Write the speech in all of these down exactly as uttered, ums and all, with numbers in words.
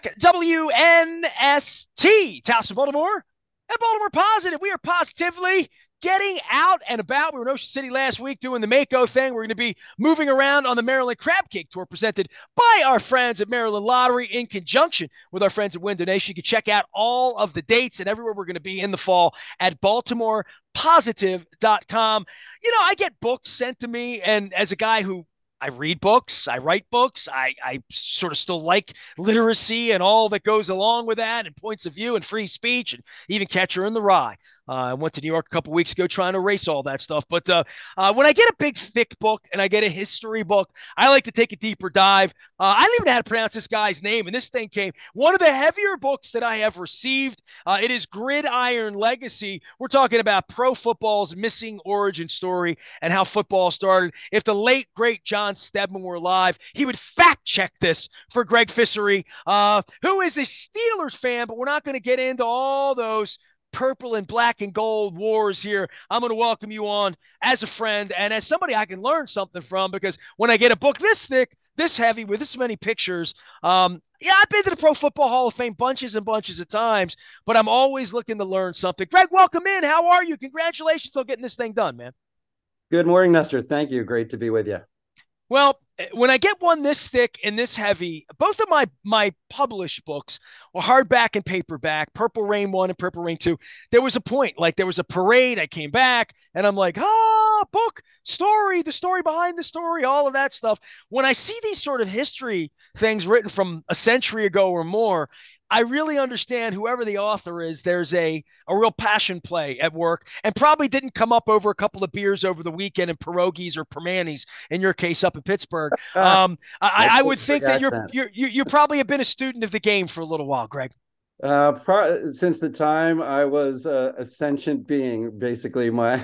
back. W N S T, Towson, Baltimore, and Baltimore Positive. We are positively getting out and about. We were in Ocean City last week doing the Mako thing. We're going to be moving around on the Maryland Crab Cake Tour presented by our friends at Maryland Lottery in conjunction with our friends at Win Donation. You can check out all of the dates and everywhere we're going to be in the fall at baltimore positive dot com. You know, I get books sent to me, and as a guy who I read books, I write books, I, I sort of still like literacy and all that goes along with that, and points of view and free speech, and even Catcher in the Rye. Uh, I went to New York a couple weeks ago trying to erase all that stuff. But uh, uh, when I get a big, thick book and I get a history book, I like to take a deeper dive. Uh, I don't even know how to pronounce this guy's name, and this thing came. One of the heavier books that I have received. Uh, it is Gridiron Legacy. We're talking about pro football's missing origin story and how football started. If the late, great John Stedman were alive, he would fact check this for Greg Fissery, uh, who is a Steelers fan, but we're not going to get into all those purple and black and gold wars here. I'm going to welcome you on as a friend and as somebody I can learn something from, because when I get a book this thick, this heavy, with this many pictures, um, yeah, I've been to the Pro Football Hall of Fame bunches and bunches of times, but I'm always looking to learn something. Greg, welcome in. How are you? Congratulations on getting this thing done, man. Good morning, Nestor. Thank you. Great to be with you. Well, when I get one this thick and this heavy, both of my my published books were hardback and paperback, Purple Rain one and Purple Rain two. There was a point, like there was a parade. I came back and I'm like, ah, book, story, the story behind the story, all of that stuff. When I see these sort of history things written from a century ago or more, I really understand whoever the author is, there's a, a real passion play at work, and probably didn't come up over a couple of beers over the weekend and pierogies or permanis, in your case up in Pittsburgh. Ah, Um, I, that's I a would think perfect that you're, accent. you're, you you probably have been a student of the game for a little while, Greg. Uh, pro- since the time I was uh, a sentient being, basically, my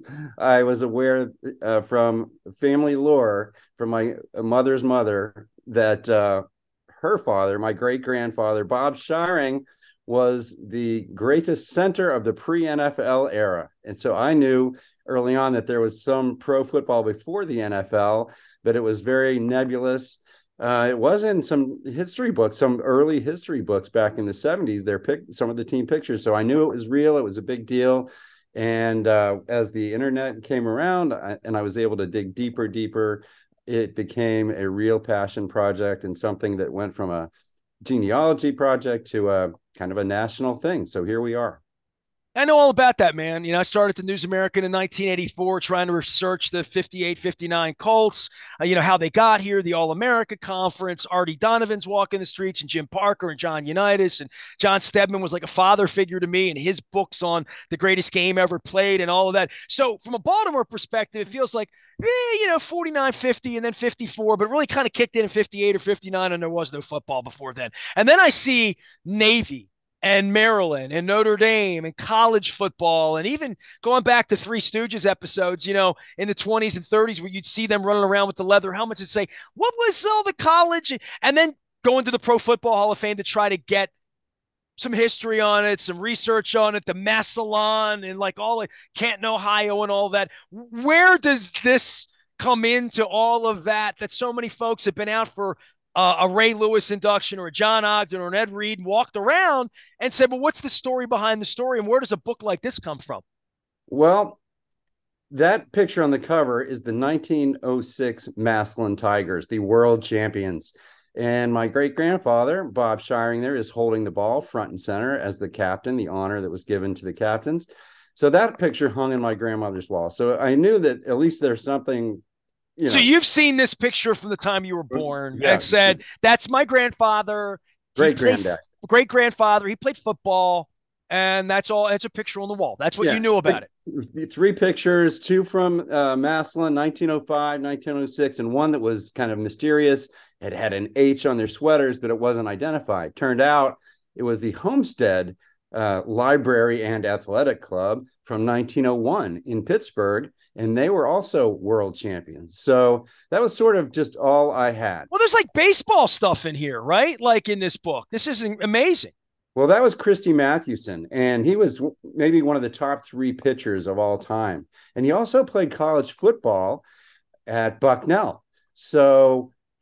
I was aware uh, from family lore, from my mother's mother, that uh, her father, my great grandfather, Bob Shiring, was the greatest center of the pre N F L era. And so I knew early on that there was some pro football before the N F L, but it was very nebulous. Uh, it was in some history books, some early history books back in the seventies. They're pic- some of the team pictures. So I knew it was real. It was a big deal. And uh, as the internet came around I, and I was able to dig deeper, deeper, it became a real passion project and something that went from a genealogy project to a kind of a national thing. So here we are. I know all about that, man. You know, I started at the News American in nineteen eighty-four trying to research the fifty-eight fifty-nine Colts, uh, you know, how they got here, the All America Conference, Artie Donovan's walking the streets, and Jim Parker and John Unitas. And John Stedman was like a father figure to me, and his books on the greatest game ever played and all of that. So, from a Baltimore perspective, it feels like, eh, you know, forty-nine fifty and then fifty-four, but really kind of kicked in in fifty-eight or fifty-nine, and there was no football before then. And then I see Navy and Maryland and Notre Dame and college football, and even going back to Three Stooges episodes, you know, in the twenties and thirties, where you'd see them running around with the leather helmets and say, what was all the college? And then going to the Pro Football Hall of Fame to try to get some history on it, some research on it, the Massillon and like all of Canton, Ohio and all that. Where does this come into all of that, that so many folks have been out for uh, a Ray Lewis induction or a John Ogden or an Ed Reed, and walked around and said, well, what's the story behind the story? And where does a book like this come from? Well, that picture on the cover is the nineteen oh six Massillon Tigers, the world champions. And my great grandfather, Bob Shiring, there is holding the ball front and center as the captain, the honor that was given to the captains. So that picture hung in my grandmother's wall. So I knew that at least there's something, you So know. you've seen this picture from the time you were born and Yeah, said, that's my grandfather. He great played granddad. great grandfather. He played football. And that's all. It's a picture on the wall. That's what you Yeah, knew about it. three pictures, two from uh, Massillon, nineteen oh five, nineteen oh six, and one that was kind of mysterious. It had an H on their sweaters, but it wasn't identified. Turned out it was the Homestead uh, Library and Athletic Club from nineteen oh one in Pittsburgh, and they were also world champions. So that was sort of just all I had. Well, there's like baseball stuff in here, right? Like in this book. This is amazing. Well, that was Christy Mathewson, and he was maybe one of the top three pitchers of all time. And he also played college football at Bucknell. So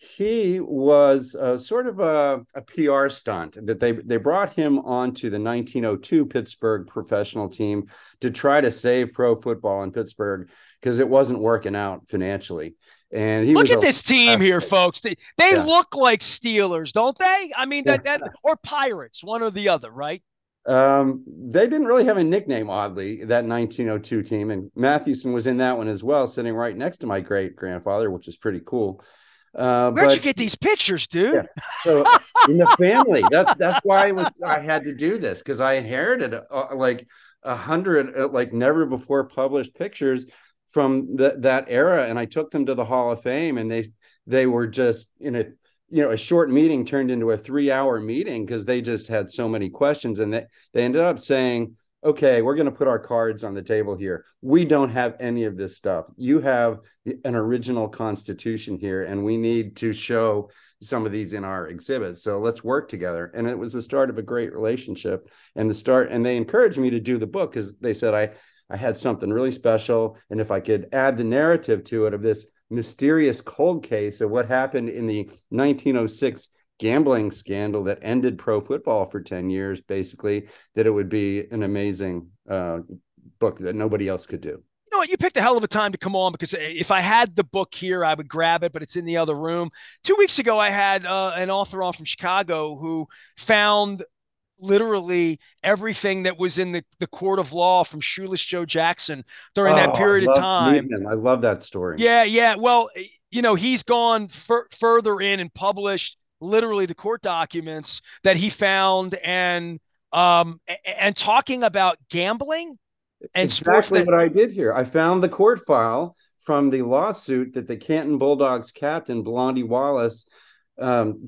He was uh, sort of a, a P R stunt that they they brought him onto the nineteen oh two Pittsburgh professional team to try to save pro football in Pittsburgh because it wasn't working out financially. And he Look was at a this team here, folks. They they yeah. look like Steelers, don't they? I mean, Yeah. that that or Pirates, one or the other, right? Um, they didn't really have a nickname, oddly, that nineteen oh two team. And Mathewson was in that one as well, sitting right next to my great grandfather, which is pretty cool. Uh, Where'd you but get these pictures, yeah, dude? so in the family, that's that's why I was I had to do this because I inherited uh, like a hundred uh, like never before published pictures from the, that era, and I took them to the Hall of Fame, and they they were just in a you know a short meeting turned into a three hour meeting because they just had so many questions, and they they ended up saying, okay, we're going to put our cards on the table here. We don't have any of this stuff. You have an original constitution here, and we need to show some of these in our exhibits. So let's work together. And it was the start of a great relationship and the start. And they encouraged me to do the book because they said I, I had something really special. And if I could add the narrative to it of this mysterious cold case of what happened in the nineteen oh six gambling scandal that ended pro football for ten years, basically, that it would be an amazing uh, book that nobody else could do. You know what? You picked a hell of a time to come on because if I had the book here, I would grab it, but it's in the other room. Two weeks ago, I had uh, an author on from Chicago who found literally everything that was in the, the court of law from Shoeless Joe Jackson during Oh, that I period of love to meet time. him. I love that story. Yeah, yeah. Well, you know, he's gone fur- further in and published literally the court documents that he found and um and talking about gambling and sports Exactly that what I did here. I found the court file from the lawsuit that the Canton Bulldogs captain, Blondie Wallace, um,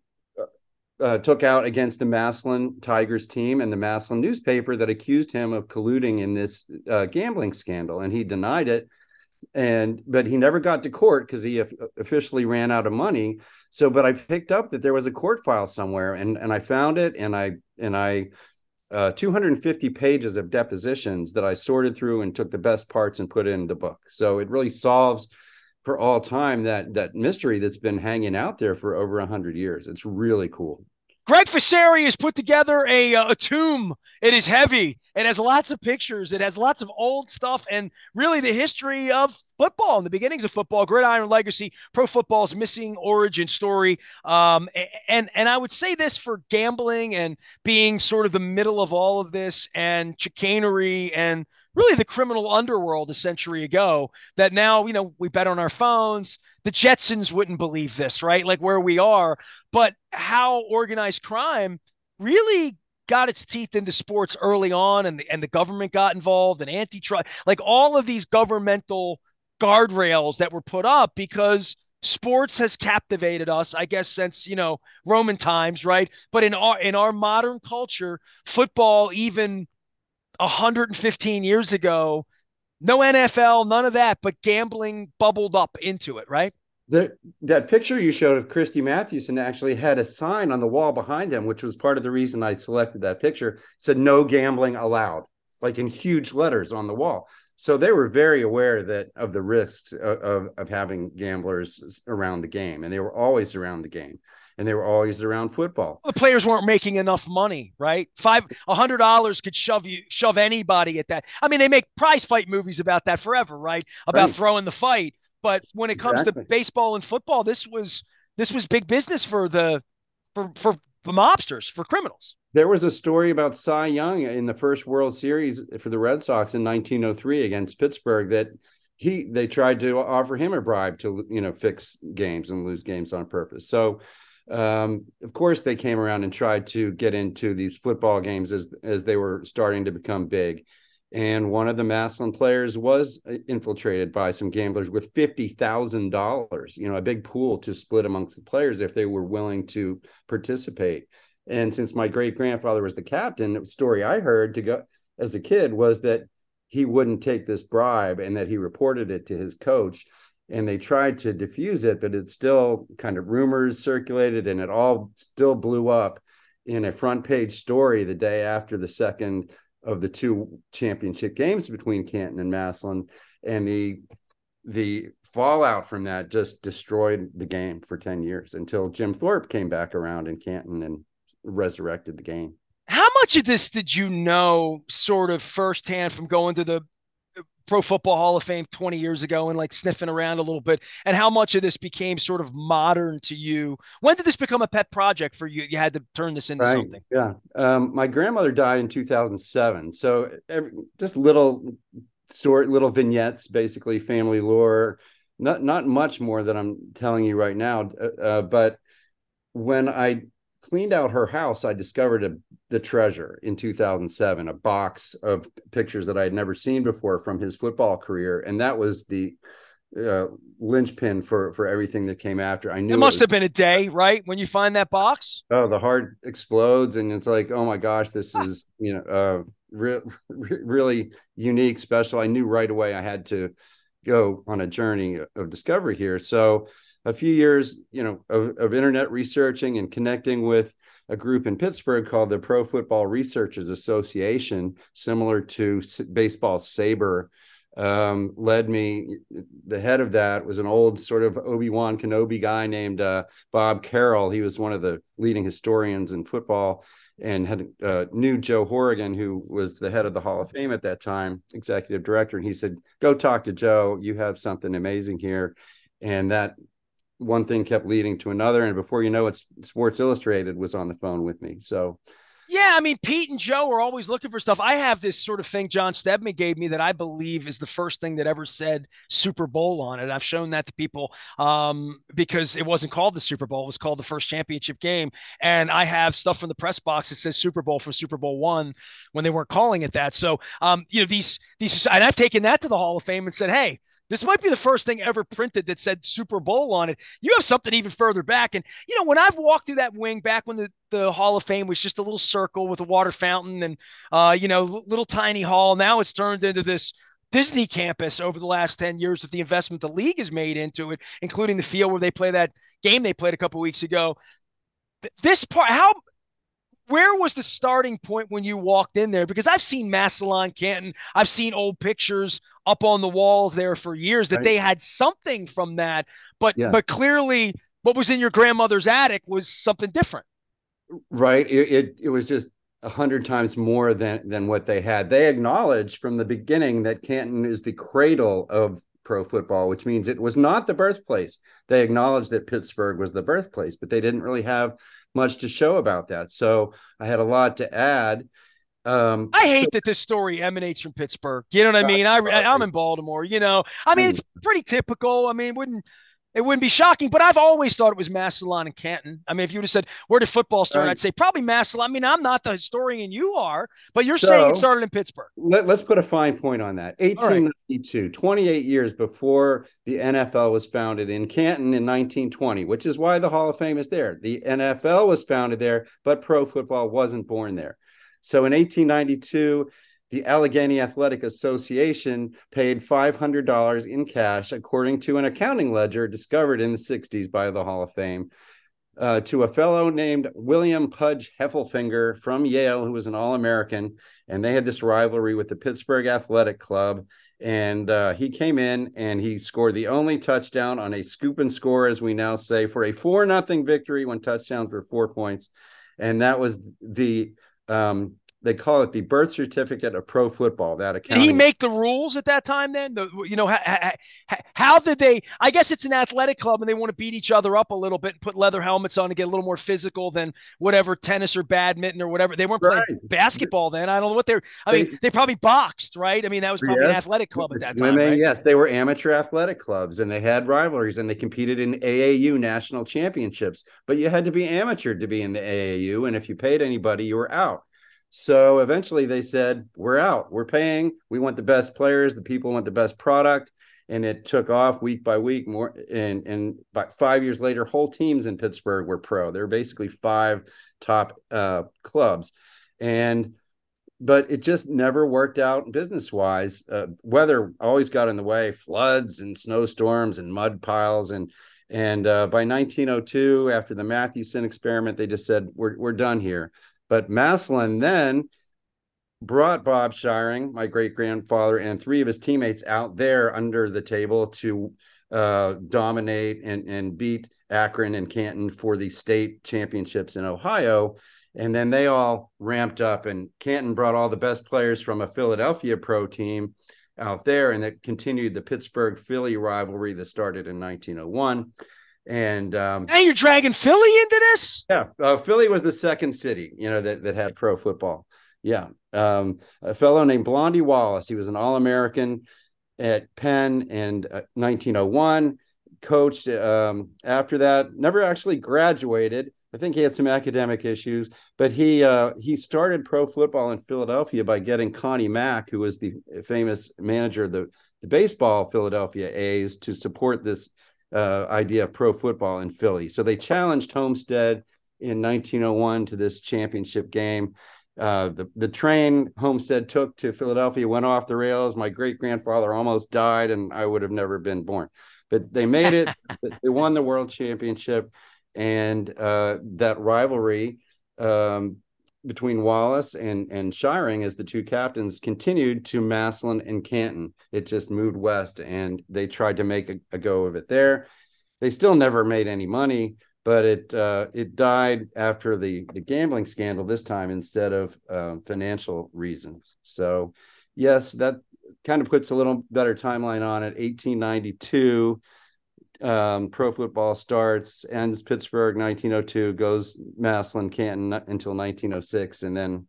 uh, took out against the Massillon Tigers team and the Massillon newspaper that accused him of colluding in this uh, gambling scandal. And he denied it. And but he never got to court because he officially ran out of money. So, but I picked up that there was a court file somewhere, and and I found it, and I and I uh, two hundred fifty pages of depositions that I sorted through and took the best parts and put in the book. So it really solves for all time that that mystery that's been hanging out there for over a hundred years. It's really cool. Greg Fisseri has put together a, uh, a tomb. It is heavy. It has lots of pictures. It has lots of old stuff and really the history of football and the beginnings of football, gridiron legacy, pro football's missing origin story. Um, and and I would say this for gambling and being sort of the middle of all of this and chicanery and really the criminal underworld a century ago that now, you know, we bet on our phones. The Jetsons wouldn't believe this, right? Like where we are, but how organized crime really got its teeth into sports early on and the, and the government got involved and antitrust, like all of these governmental guardrails that were put up because sports has captivated us, I guess, since, you know, Roman times, right? But in our, in our modern culture, football, even one hundred fifteen years ago, no N F L, none of that, but gambling bubbled up into it, right? The, that picture you showed of Christy Mathewson actually had a sign on the wall behind him, which was part of the reason I selected that picture. It said no gambling allowed, like in huge letters on the wall. So they were very aware that of the risks of, of, of having gamblers around the game, and they were always around the game, and they were always around football. The players weren't making enough money, right? Five, a hundred dollars could shove you, shove anybody at that. I mean, they make prize fight movies about that forever, right? About Right. throwing the fight. But when it comes Exactly. to baseball and football, this was this was big business for the for for the mobsters, for criminals. There was a story about Cy Young in the first World Series for the Red Sox in nineteen oh three against Pittsburgh that he they tried to offer him a bribe to you know fix games and lose games on purpose. So um, of course they came around and tried to get into these football games as as they were starting to become big. And one of the Massillon players was infiltrated by some gamblers with fifty thousand dollars, you know, a big pool to split amongst the players if they were willing to participate. And since my great grandfather was the captain, the story I heard to go as a kid was that he wouldn't take this bribe and that he reported it to his coach. And they tried to diffuse it, but it still kind of rumors circulated and it all still blew up in a front page story the day after the second of the two championship games between Canton and Massillon. And the the fallout from that just destroyed the game for ten years until Jim Thorpe came back around in Canton and resurrected the game. How much of this did you know sort of firsthand from going to the Pro Football Hall of Fame twenty years ago and like sniffing around a little bit? And how much of this became sort of modern to you? When did this become a pet project for you? You had to turn this into Right. something. Yeah. Um, my grandmother died in two thousand seven. So every, just little story, little vignettes, basically family lore, not, not much more than I'm telling you right now. Uh, but when I cleaned out her house, I discovered a, the treasure in two thousand seven, a box of pictures that I had never seen before from his football career. And that was the uh, linchpin for, for everything that came after. I knew It it must was, have been a day, right? When you find that box. oh, the heart explodes. And it's like, oh my gosh, this is, you know, uh, re- re- really unique, special. I knew right away I had to go on a journey of discovery here. So a few years, you know, of, of internet researching and connecting with a group in Pittsburgh called the Pro Football Researchers Association, similar to baseball SABR, um, led me. The head of that was an old sort of Obi-Wan Kenobi guy named uh, Bob Carroll. He was one of the leading historians in football and had uh, knew Joe Horrigan, who was the head of the Hall of Fame at that time, executive director. And he said, go talk to Joe. You have something amazing here. And that one thing kept leading to another. And before you know it, Sports Illustrated was on the phone with me. So Yeah, I mean, Pete and Joe are always looking for stuff. I have this sort of thing John Stedman gave me that I believe is the first thing that ever said Super Bowl on it. I've shown that to people um, because it wasn't called the Super Bowl. It was called the first championship game. And I have stuff from the press box that says Super Bowl for Super Bowl one when they weren't calling it that. So, um, you know, these, these, and I've taken that to the Hall of Fame and said, hey, this might be the first thing ever printed that said Super Bowl on it. You have something even further back. And, you know, when I've walked through that wing back when the, the Hall of Fame was just a little circle with a water fountain and, uh, you know, little tiny hall, now it's turned into this Disney campus over the last ten years with the investment the league has made into it, including the field where they play that game they played a couple of weeks ago. This part, how, where was the starting point when you walked in there? Because I've seen Massillon, Canton, I've seen old pictures up on the walls there for years that right. they had something from that, but Yeah. but clearly what was in your grandmother's attic was something different. Right. It, it, it was just a hundred times more than, than what they had. They acknowledged from the beginning that Canton is the cradle of pro football, which means it was not the birthplace. They acknowledged that Pittsburgh was the birthplace, but they didn't really have much to show about that. So I had a lot to add. Um, I hate so, that this story emanates from Pittsburgh. You know what I mean? I, I'm in Baltimore, you know, I mean, it's pretty typical. I mean, wouldn't, it wouldn't be shocking, but I've always thought it was Massillon and Canton. I mean, if you would have said, where did football start? right. I'd say probably Massillon. I mean, I'm not the historian you are, but you're so, saying it started in Pittsburgh. Let, let's put a fine point on that. eighteen ninety-two, right. twenty-eight years before the N F L was founded in Canton in nineteen twenty, which is why the Hall of Fame is there. The N F L was founded there, but pro football wasn't born there. So in eighteen ninety-two, the Allegheny Athletic Association paid five hundred dollars in cash, according to an accounting ledger discovered in the sixties by the Hall of Fame, uh, to a fellow named William Pudge Heffelfinger from Yale, who was an All-American. And they had this rivalry with the Pittsburgh Athletic Club. And uh, he came in and he scored the only touchdown on a scoop and score, as we now say, for a four nothing victory when touchdowns were four points. And that was the... Um, they call it the birth certificate of pro football. That accounting. Did he make the rules at that time then? The, you know, how, how, how did they, I guess it's an athletic club and they want to beat each other up a little bit and put leather helmets on to get a little more physical than whatever tennis or badminton or whatever. They weren't playing right. basketball then. I don't know what they're, I they, mean, they probably boxed, right? I mean, that was probably yes, an athletic club at that time, right? Yes, they were amateur athletic clubs and they had rivalries and they competed in A A U national championships, but you had to be amateur to be in the A A U. And if you paid anybody, you were out. So eventually they said, we're out, we're paying, we want the best players, the people want the best product. And it took off week by week more. And, and about five years later, whole teams in Pittsburgh were pro. There were basically five top uh, clubs. And, but it just never worked out business wise. Uh, weather always got in the way, floods and snowstorms and mud piles. And, and uh, by nineteen oh two, after the Mathewson experiment, they just said, we're, we're done here. But Massillon then brought Bob Shiring, my great-grandfather, and three of his teammates out there under the table to uh, dominate and, and beat Akron and Canton for the state championships in Ohio. And then they all ramped up, and Canton brought all the best players from a Philadelphia pro team out there, and it continued the Pittsburgh-Philly rivalry that started in nineteen oh one. And um, and you're dragging Philly into this? Yeah, uh, Philly was the second city, you know, that that had pro football. Yeah, um, a fellow named Blondie Wallace. He was an All-American at Penn in uh, nineteen oh one. Coached um, after that. Never actually graduated. I think he had some academic issues, but he uh, he started pro football in Philadelphia by getting Connie Mack, who was the famous manager of the, the baseball Philadelphia A's, to support this uh, idea of pro football in Philly. So they challenged Homestead in nineteen oh one to this championship game. Uh, the, the train Homestead took to Philadelphia went off the rails. My great-grandfather almost died, and I would have never been born. But they made it. They won the world championship. And uh, that rivalry um, between Wallace and, and Shiring as the two captains continued to Massillon and Canton. It just moved west, and they tried to make a, a go of it there. They still never made any money, but it uh, it died after the, the gambling scandal this time instead of um, financial reasons. So, yes, that kind of puts a little better timeline on it. eighteen ninety-two. Um, pro football starts, ends Pittsburgh nineteen oh two, goes Massillon, Canton until nineteen oh six, and then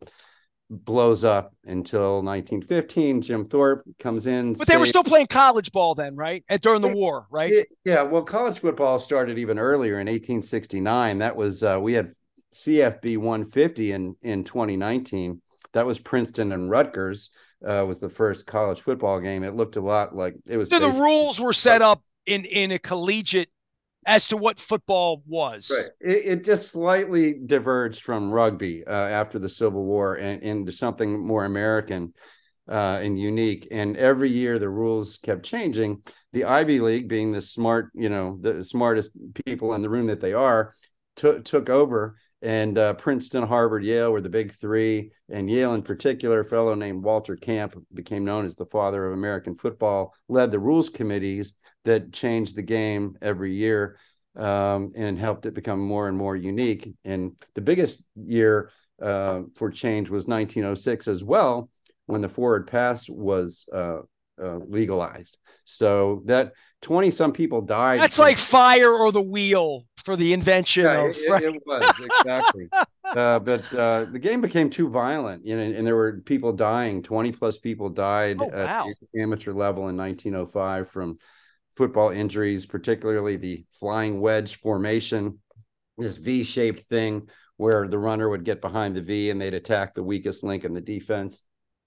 blows up until nineteen fifteen. Jim Thorpe comes in. But they saved... were still playing college ball then, right? And during the it, war, right? It, yeah, well, college football started even earlier in eighteen sixty-nine. That was, uh, we had C F B one fifty in, in twenty nineteen. That was Princeton and Rutgers uh, was the first college football game. It looked a lot like it was. So the rules were set up in in a collegiate as to what football was. Right. It, it just slightly diverged from rugby uh, after the Civil War and into something more American uh, and unique. And every year the rules kept changing. The Ivy League, being the smart, you know, the smartest people in the room that they are, t- took over. And uh, Princeton, Harvard, Yale were the big three. And Yale in particular, a fellow named Walter Camp, became known as the father of American football, led the rules committees that changed the game every year um, and helped it become more and more unique. And the biggest year uh, for change was nineteen oh six as well, when the forward pass was uh, uh, legalized. So that twenty some people died. That's from... like fire or the wheel for the invention yeah, of. It, right? it was exactly. uh, but uh, the game became too violent, you know, and there were people dying. twenty plus people died oh, wow. at the amateur level in nineteen oh five from football injuries, particularly the flying wedge formation, this V-shaped thing where the runner would get behind the V and they'd attack the weakest link in the defense.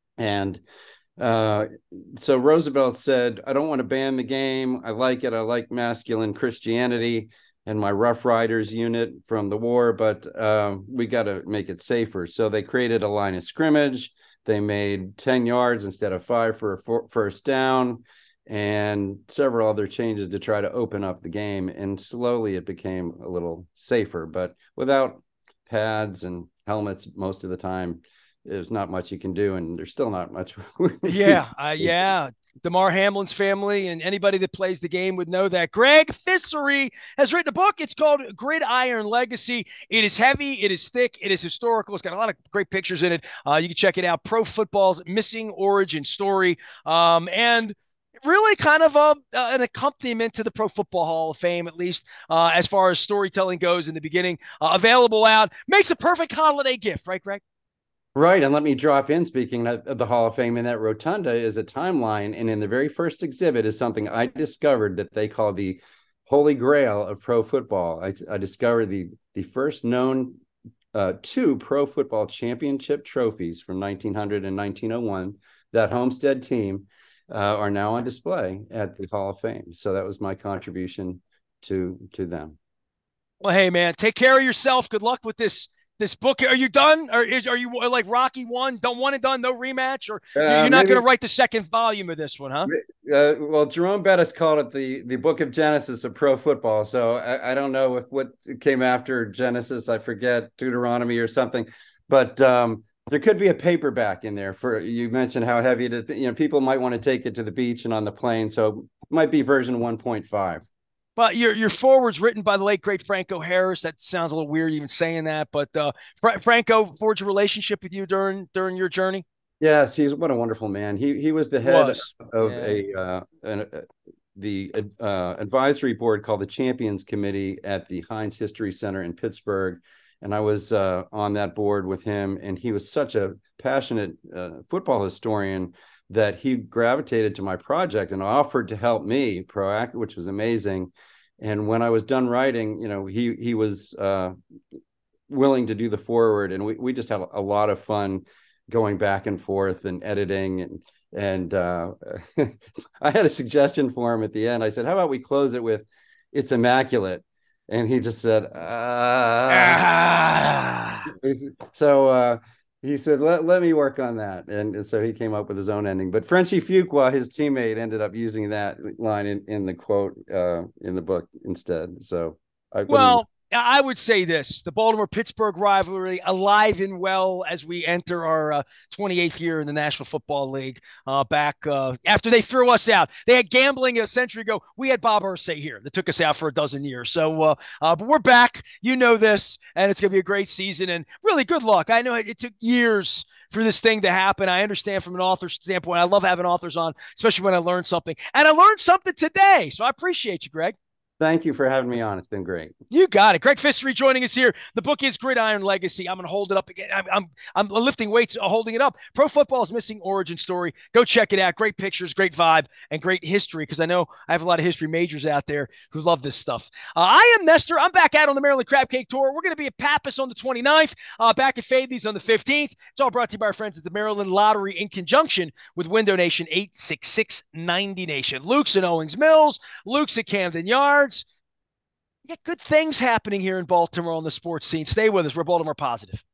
And uh, so Roosevelt said, I don't want to ban the game. I like it. I like masculine Christianity and my Rough Riders unit from the war, but uh, we got to make it safer. So they created a line of scrimmage. They made ten yards instead of five for a for- first down, and several other changes to try to open up the game. And slowly it became a little safer, but without pads and helmets most of the time, there's not much you can do, and there's still not much. yeah, uh, yeah. Damar Hamlin's family and anybody that plays the game would know that. Greg Fissery has written a book. It's called Gridiron Legacy. It is heavy. It is thick. It is historical. It's got a lot of great pictures in it. Uh, you can check it out. Pro Football's Missing Origin Story. Um, and really kind of a, uh, an accompaniment to the Pro Football Hall of Fame, at least uh, as far as storytelling goes in the beginning. Uh, available out. Makes a perfect holiday gift, right, Greg? Right. And let me drop in, speaking of the Hall of Fame, in that rotunda is a timeline. And in the very first exhibit is something I discovered that they call the Holy Grail of pro football. I, I discovered the, the first known uh, two pro football championship trophies from nineteen hundred and nineteen oh one. That Homestead team uh, are now on display at the Hall of Fame. So that was my contribution to, to them. Well, hey, man, take care of yourself. Good luck with this This book. Are you done? Or is are you like Rocky one? Don't one and done, no rematch? Or uh, you're not going to write the second volume of this one, huh? Uh, well, Jerome Bettis called it the the Book of Genesis of pro football. So I, I don't know if what came after Genesis. I forget, Deuteronomy or something. But um, there could be a paperback in there. For you mentioned how heavy it is. You know, people might want to take it to the beach and on the plane. So might be version one point five. But your your forward's written by the late great Franco Harris. That sounds a little weird even saying that, but uh, Fra- Franco forged a relationship with you during during your journey. Yes, he's what a wonderful man. He he was the He head was, of yeah. a uh, an, uh, the uh, advisory board called the Champions Committee at the Heinz History Center in Pittsburgh, and I was uh, on that board with him. And he was such a passionate uh, football historian that he gravitated to my project and offered to help me proact, which was amazing. And when I was done writing, you know, he he was uh, willing to do the forward, and we we just had a lot of fun going back and forth and editing and and uh, I had a suggestion for him at the end. I said, "How about we close it with it's immaculate?" And he just said, "Ah." Ah. So uh, he said, "Let let me work on that," and, and so he came up with his own ending. But Frenchy Fuqua, his teammate, ended up using that line in, in the quote uh, in the book instead. So I couldn't. Well, I would say this: the Baltimore-Pittsburgh rivalry alive and well as we enter our uh, twenty-eighth year in the National Football League. Uh, back uh, after they threw us out, they had gambling a century ago. We had Bob Irsay here that took us out for a dozen years. So, uh, uh, but we're back. You know this, and it's going to be a great season. And really, good luck. I know it, it took years for this thing to happen. I understand from an author standpoint. I love having authors on, especially when I learn something. And I learned something today, so I appreciate you, Greg. Thank you for having me on. It's been great. You got it. Greg Fistery joining us here. The book is Gridiron Legacy. I'm going to hold it up again. I'm, I'm, I'm lifting weights, uh, holding it up. Pro Football's Missing Origin Story. Go check it out. Great pictures, great vibe, and great history, because I know I have a lot of history majors out there who love this stuff. Uh, I am Nestor. I'm back out on the Maryland Crab Cake Tour. We're going to be at Pappas on the twenty-ninth, uh, back at Fayetteville's on the fifteenth. It's all brought to you by our friends at the Maryland Lottery in conjunction with Window Nation, eight six six, ninety Nation. Luke's at Owings Mills. Luke's at Camden Yards. We got good things happening here in Baltimore on the sports scene. Stay with us. We're Baltimore Positive.